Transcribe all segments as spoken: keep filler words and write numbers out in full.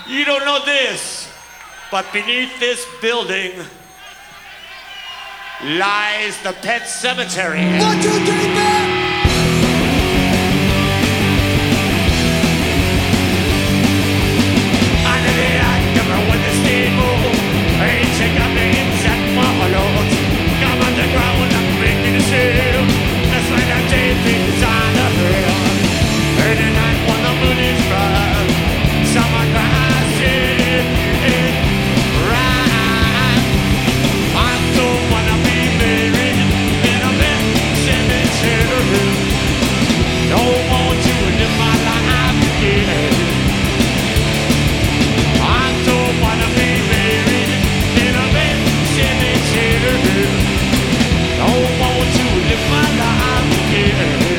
You don't know this, but beneath this building lies the pet cemetery. One, two, three, four. Under the Acura with the steamboat, reaching up the insect marlows. Come underground, I'm making a sail. That's when I take things on the hill. And at night when the moon is bright, summer grass in it right. I don't wanna be buried in a big cemetery. Don't want to live my life again. I don't wanna be buried in a big cemetery. Don't want to live my life again.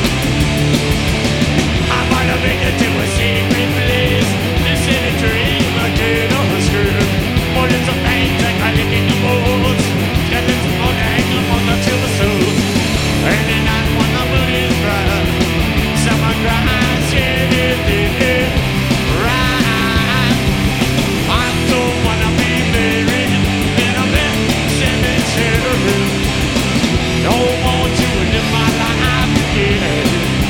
I wanna make it to a secret place. This in a dream again on the skirt. More than some things like I lick in the bones. Skeletons on the hang up on the silver soul. And at night when the moon is bright, summer grass in it right. I don't wanna be buried in a big cemetery. Don't want to live my life again.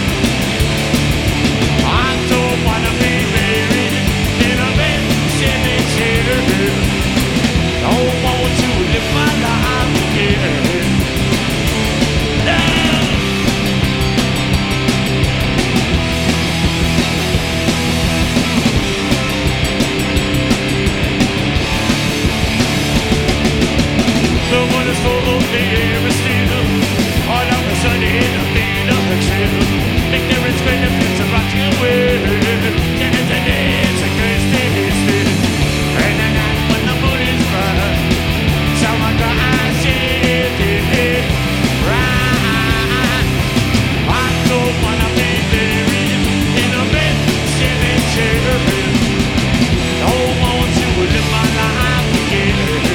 I don't wanna be buried in a big cemetery. Don't want to live my life again. No. The one is full of the air is still. All of a sudden in a beat of the chill. Ignorance benefits of rotting away. And it's a day, it's a good stay still. And at night when the moon is bright, someone drives in it right. I don't wanna be buried in a big cemetery. Don't want to live my life again.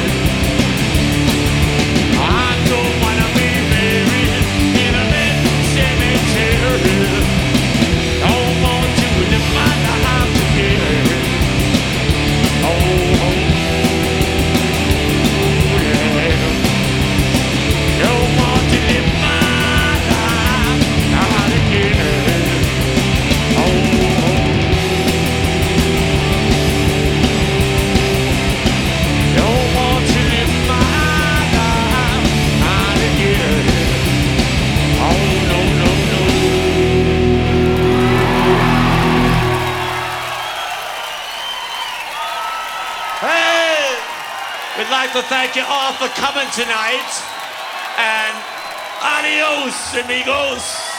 I don't wanna be buried in a big cemetery. Don't want to live my life again. Oh, oh, yeah. Don't want to live my life not again. Oh, oh. Don't want to live my life not again. Oh, no, no, no. Hey! We'd like to thank you all for coming tonight. And adios, amigos.